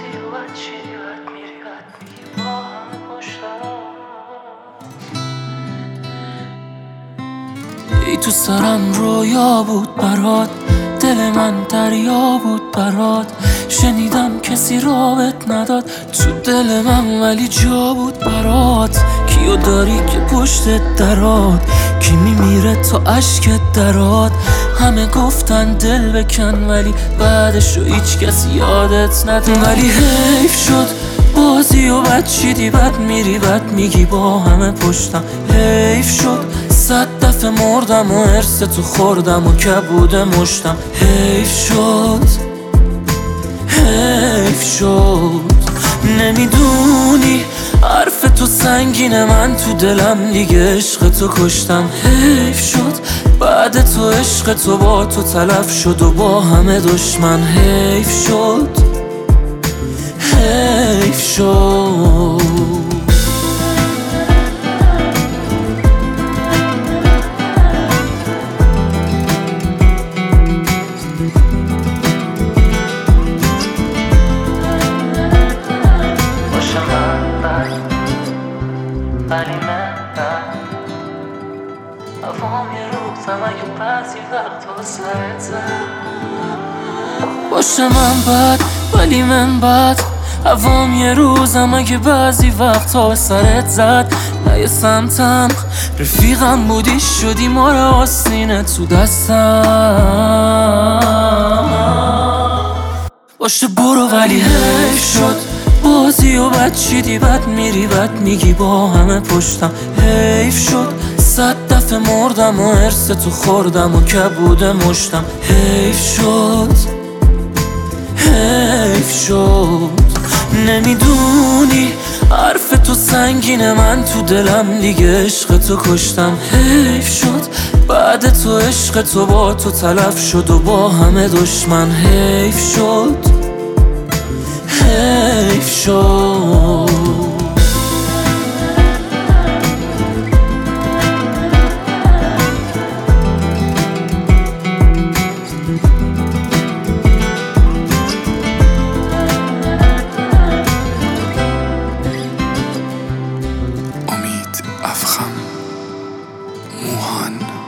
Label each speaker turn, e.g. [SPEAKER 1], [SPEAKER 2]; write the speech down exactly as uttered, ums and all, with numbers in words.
[SPEAKER 1] بازی و بد چیدی بد میری بد میگی با همه پشتم. ای تو سرم رویا بود برات، دل من دریا بود برات. شنیدم کسی رابط نداد تو دل من ولی جا بود برات. کیو داری که پشت درات، کی میمیره تا عشقت درات. همه گفتن دل بکن ولی بعدشو هیچ کسی یادت نداد. ولی حیف شد بازی و بد چیدی بد میری بد میگی با همه پشتم. حیف شد صد دفعه مردم و حرس تو خوردم و کبود مشتم. حیف شد حیف شد نمیدونی حرف تو سنگینه، من تو دلم دیگه عشق تو کشتم. حیف شد بعد تو عشق تو با تو تلف شد و با همه دشمن. حیف شد حیف شد ولی من بد افام یه روزم اگه بعضی وقتا سرت زد. باشه من بد ولی من بد افام یه روزم اگه بعضی وقتا سرت زد. نه یه سمتم رفیقم بودی شدی ما رو آستینه تو دستم. باشه برو ولی حیف شد بازی و بد چیدی بد میری بد میگی با همه پشتم. حیف شد صد دفعه مردم و حرس تو خوردم و کبود مشتم. حیف شد حیف شد نمیدونی حرف تو سنگینه، من تو دلم دیگه عشق تو کشتم. حیف شد بعد تو عشق تو با تو تلف شد و با همه دشمن. حیف شد حیف شد
[SPEAKER 2] امید افخم موهان.